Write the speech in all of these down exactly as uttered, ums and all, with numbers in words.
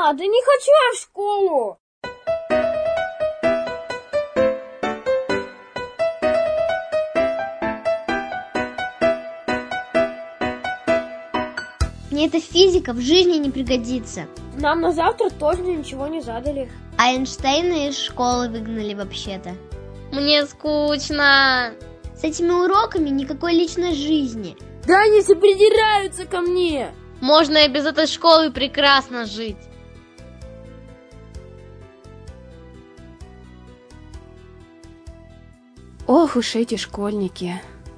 надо, не хочу я в школу. Мне эта физика в жизни не пригодится. Нам на завтра точно ничего не задали. А Эйнштейна из школы выгнали вообще-то. Мне скучно. С этими уроками никакой личной жизни. Да они все придираются ко мне. Можно и без этой школы прекрасно жить. Ох уж эти школьники.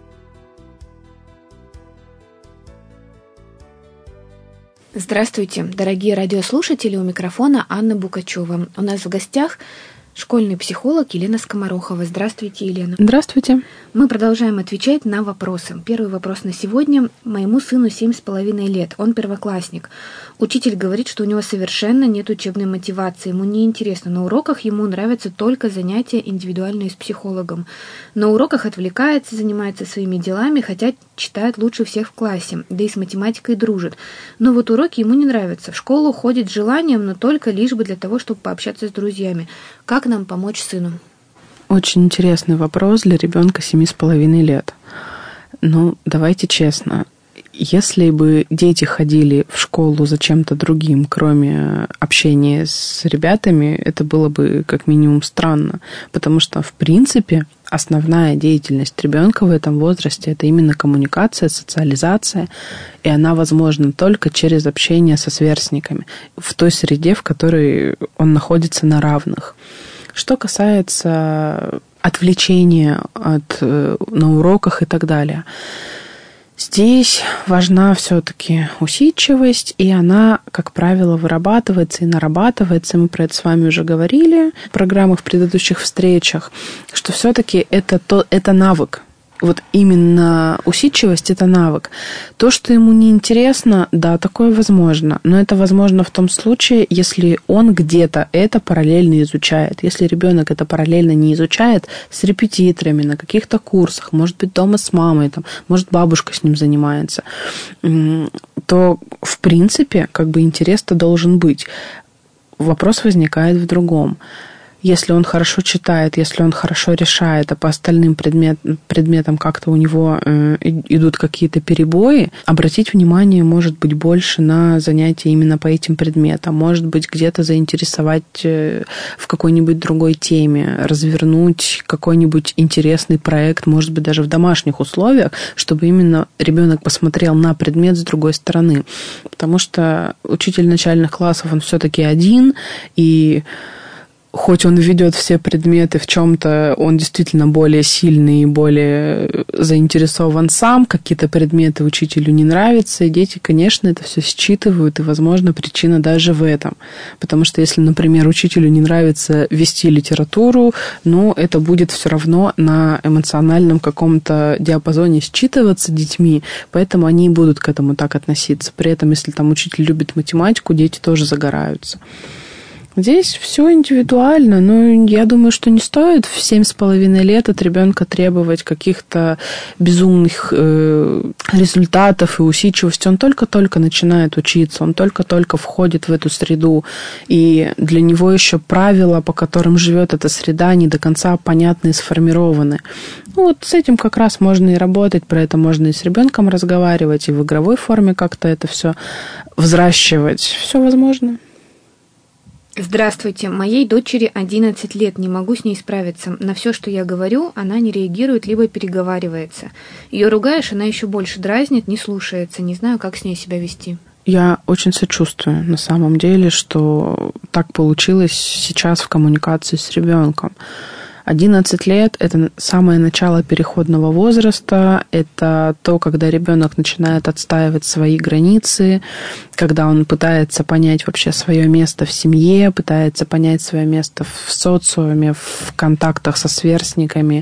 Здравствуйте, дорогие радиослушатели, у микрофона Анна Букачева. У нас в гостях школьный психолог Елена Скоморохова. Здравствуйте, Елена. Здравствуйте. Мы продолжаем отвечать на вопросы. Первый вопрос на сегодня. Моему сыну семь с половиной лет. Он первоклассник. Учитель говорит, что у него совершенно нет учебной мотивации. Ему неинтересно. На уроках ему нравятся только занятия индивидуальные с психологом. На уроках отвлекается, занимается своими делами, хотя читает лучше всех в классе. Да и с математикой дружит. Но вот уроки ему не нравятся. В школу ходит с желанием, но только лишь бы для того, чтобы пообщаться с друзьями. Как нам помочь сыну? Очень интересный вопрос для ребенка семи с половиной лет. Ну, давайте честно. Если бы дети ходили в школу за чем-то другим, кроме общения с ребятами, это было бы как минимум странно. Потому что, в принципе, основная деятельность ребенка в этом возрасте – это именно коммуникация, социализация, и она возможна только через общение со сверстниками в той среде, в которой он находится на равных. Что касается отвлечения от, на уроках и так далее, здесь важна все-таки усидчивость, и она, как правило, вырабатывается и нарабатывается. Мы про это с вами уже говорили в программах, в предыдущих встречах, что все-таки это, то, это навык. Вот именно усидчивость – это навык. То, что ему неинтересно, да, такое возможно. Но это возможно в том случае, если он где-то это параллельно изучает. Если ребенок это параллельно не изучает с репетиторами, на каких-то курсах, может быть, дома с мамой, там, может, бабушка с ним занимается, то, в принципе, как бы интерес-то должен быть. Вопрос возникает в другом. Если он хорошо читает, если он хорошо решает, а по остальным предмет, предметам как-то у него э, идут какие-то перебои, обратить внимание, может быть, больше на занятия именно по этим предметам. Может быть, где-то заинтересовать э, в какой-нибудь другой теме, развернуть какой-нибудь интересный проект, может быть, даже в домашних условиях, чтобы именно ребенок посмотрел на предмет с другой стороны. Потому что учитель начальных классов, он все-таки один, и хоть он ведет все предметы в чем-то, он действительно более сильный и более заинтересован сам, какие-то предметы учителю не нравятся, и дети, конечно, это все считывают, и, возможно, причина даже в этом. Потому что если, например, учителю не нравится вести литературу, ну, это будет все равно на эмоциональном каком-то диапазоне считываться детьми, поэтому они и будут к этому так относиться. При этом, если там учитель любит математику, дети тоже загораются. Здесь все индивидуально, но я думаю, что не стоит в семь с половиной лет от ребенка требовать каких-то безумных э, результатов и усидчивости. Он только-только начинает учиться, он только-только входит в эту среду, и для него еще правила, по которым живет эта среда, не до конца понятны и сформированы. Ну, вот с этим как раз можно и работать, про это можно и с ребенком разговаривать, и в игровой форме как-то это все взращивать. Все возможно. Здравствуйте. Моей дочери одиннадцать лет, не могу с ней справиться. На все, что я говорю, она не реагирует, либо переговаривается. Ее ругаешь, она еще больше дразнит, не слушается. Не знаю, как с ней себя вести. Я очень сочувствую, на самом деле, что так получилось сейчас в коммуникации с ребенком. одиннадцать лет – это самое начало переходного возраста, это то, когда ребенок начинает отстаивать свои границы, когда он пытается понять вообще свое место в семье, пытается понять свое место в социуме, в контактах со сверстниками.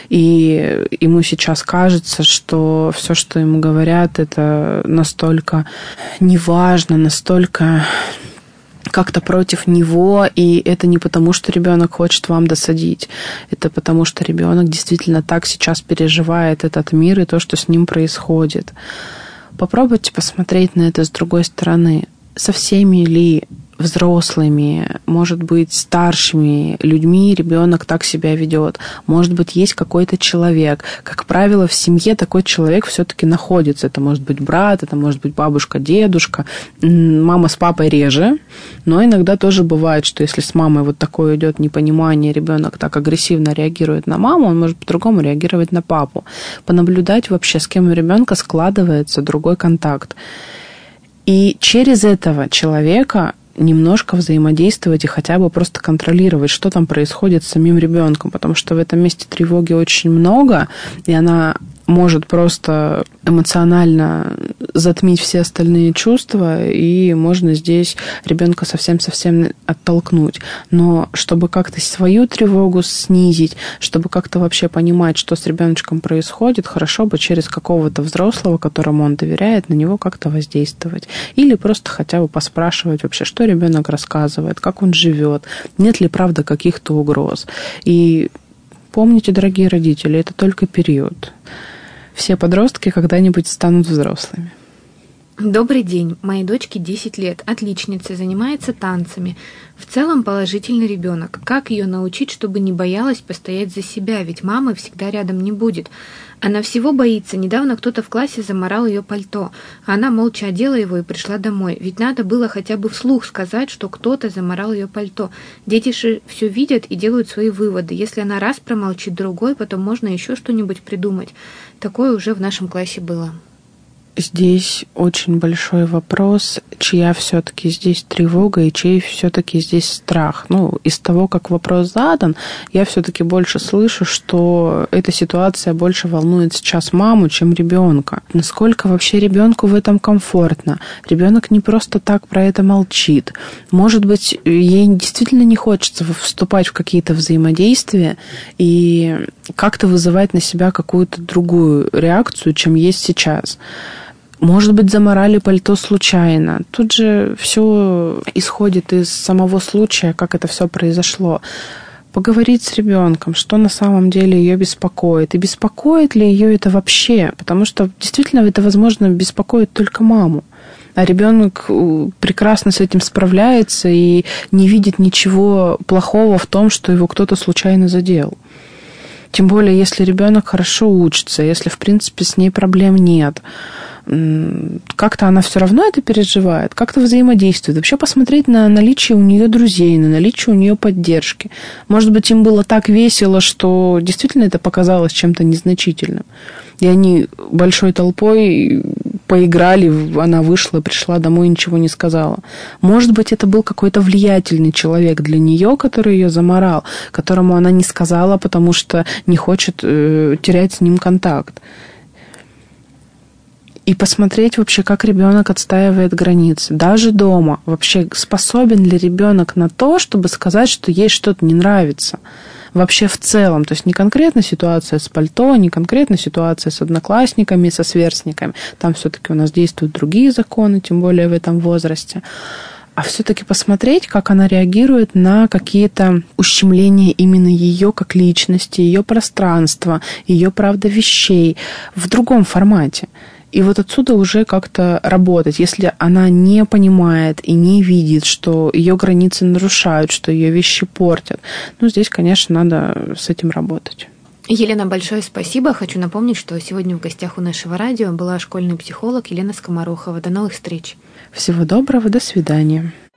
И ему сейчас кажется, что все, что ему говорят, это настолько неважно, настолько как-то против него, и это не потому, что ребенок хочет вам досадить, это потому, что ребенок действительно так сейчас переживает этот мир и то, что с ним происходит. Попробуйте посмотреть на это с другой стороны. Со всеми ли взрослыми, может быть, старшими людьми ребенок так себя ведет. Может быть, есть какой-то человек. Как правило, в семье такой человек все-таки находится. Это может быть брат, это может быть бабушка, дедушка. Мама с папой реже, но иногда тоже бывает, что если с мамой вот такое идет непонимание, ребенок так агрессивно реагирует на маму, он может по-другому реагировать на папу. Понаблюдать вообще, с кем у ребенка складывается другой контакт. И через этого человека немножко взаимодействовать и хотя бы просто контролировать, что там происходит с самим ребенком, потому что в этом месте тревоги очень много, и она может просто эмоционально затмить все остальные чувства, и можно здесь ребенка совсем-совсем оттолкнуть. Но чтобы как-то свою тревогу снизить, чтобы как-то вообще понимать, что с ребеночком происходит, хорошо бы через какого-то взрослого, которому он доверяет, на него как-то воздействовать. Или просто хотя бы поспрашивать вообще, что ребенок рассказывает, как он живет, нет ли, правда, каких-то угроз. И помните, дорогие родители, это только период. Все подростки когда-нибудь станут взрослыми. Добрый день. Моей дочке десять лет. Отличница, занимается танцами. В целом положительный ребенок. Как ее научить, чтобы не боялась постоять за себя? Ведь мамы всегда рядом не будет. Она всего боится. Недавно кто-то в классе заморал ее пальто. А она молча одела его и пришла домой. Ведь надо было хотя бы вслух сказать, что кто-то заморал ее пальто. Дети же все видят и делают свои выводы. Если она раз промолчит, другой, потом можно еще что-нибудь придумать. Такое уже в нашем классе было. Здесь очень большой вопрос, чья все-таки здесь тревога и чей все-таки здесь страх. Ну, из того, как вопрос задан, я все-таки больше слышу, что эта ситуация больше волнует сейчас маму, чем ребенка. Насколько вообще ребенку в этом комфортно? Ребенок не просто так про это молчит. Может быть, ей действительно не хочется вступать в какие-то взаимодействия и как-то вызывать на себя какую-то другую реакцию, чем есть сейчас. Может быть, заморали пальто случайно. Тут же все исходит из самого случая, как это все произошло. Поговорить с ребенком, что на самом деле ее беспокоит. И беспокоит ли ее это вообще? Потому что действительно это, возможно, беспокоит только маму. А ребенок прекрасно с этим справляется и не видит ничего плохого в том, что его кто-то случайно задел. Тем более, если ребенок хорошо учится, если, в принципе, с ней проблем нет, как-то она все равно это переживает, как-то взаимодействует. Вообще посмотреть на наличие у нее друзей, на наличие у нее поддержки. Может быть, им было так весело, что действительно это показалось чем-то незначительным. И они большой толпой поиграли, она вышла, пришла домой и ничего не сказала. Может быть, это был какой-то влиятельный человек для нее, который ее заморал, которому она не сказала, потому что не хочет э, терять с ним контакт. И посмотреть вообще, как ребенок отстаивает границы. Даже дома. Вообще, способен ли ребенок на то, чтобы сказать, что ей что-то не нравится? Вообще в целом. То есть не конкретно ситуация с пальто, не конкретно ситуация с одноклассниками, со сверстниками. Там все-таки у нас действуют другие законы, тем более в этом возрасте. А все-таки посмотреть, как она реагирует на какие-то ущемления именно ее как личности, ее пространства, ее, правда, вещей в другом формате. И вот отсюда уже как-то работать. Если она не понимает и не видит, что ее границы нарушают, что ее вещи портят, ну, здесь, конечно, надо с этим работать. Елена, большое спасибо. Хочу напомнить, что сегодня в гостях у нашего радио была школьный психолог Елена Скоморохова. До новых встреч. Всего доброго, до свидания.